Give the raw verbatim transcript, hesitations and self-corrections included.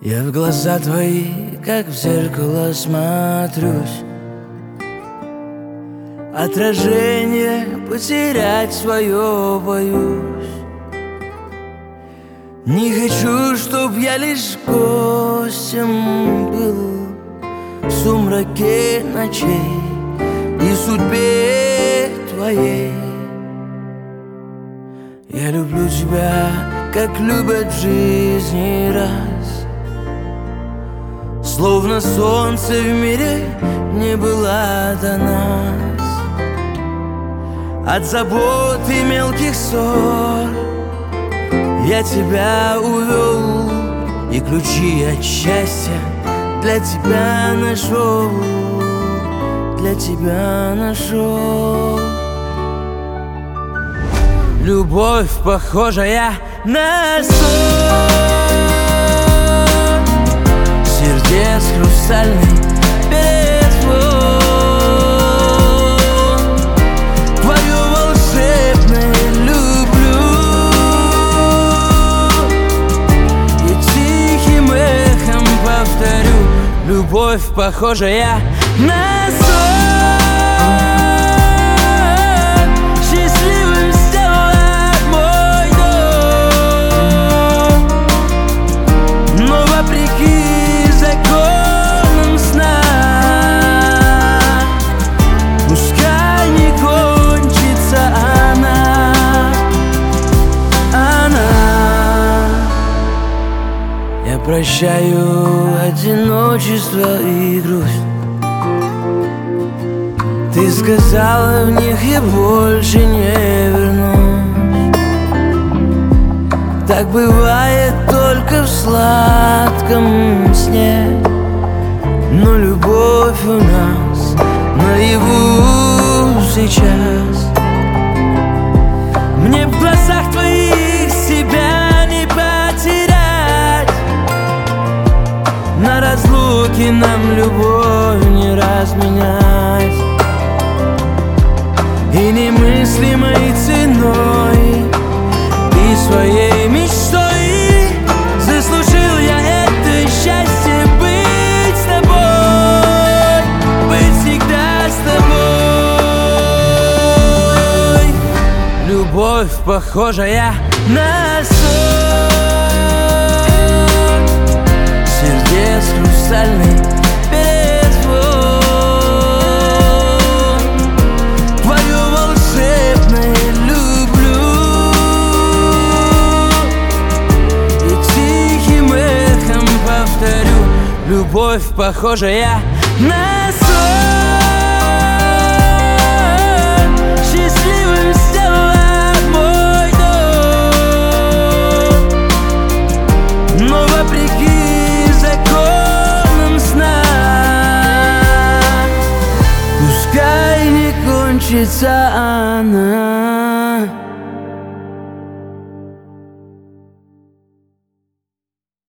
Я в глаза твои, как в зеркало, смотрюсь. Отражение потерять свое боюсь. Не хочу, чтоб я лишь гостем был в сумраке ночей и судьбе твоей. Я люблю тебя, как любят в жизни раз, словно солнце в мире не было до нас. От забот и мелких ссор я тебя увел, и ключи от счастья для тебя нашел, для тебя нашел. Любовь, похожая на сон, сердец хрустальный перезвон. Твое волшебное люблю, и тихим эхом повторю. Любовь, похожая на сон, счастливым сделала мой дом. Но вопреки законам сна, пускай не кончится она, она. Я прощаю одиночество и грусть. Ты сказала, в них я больше не вернусь. Так бывает только в сладком сне, но любовь у нас наяву сейчас. Мне в глазах твоих себя не потерять, на разлуке нам любовь не разменять. И немыслимой ценой, и своей мечтой заслужил я это счастье. Быть с тобой, быть всегда с тобой. Любовь, похожая на сон, сердец хрустальный перезвон. Любовь, похожая на сон, счастливым сделала мой дом. Но вопреки законам сна, пускай не кончится она.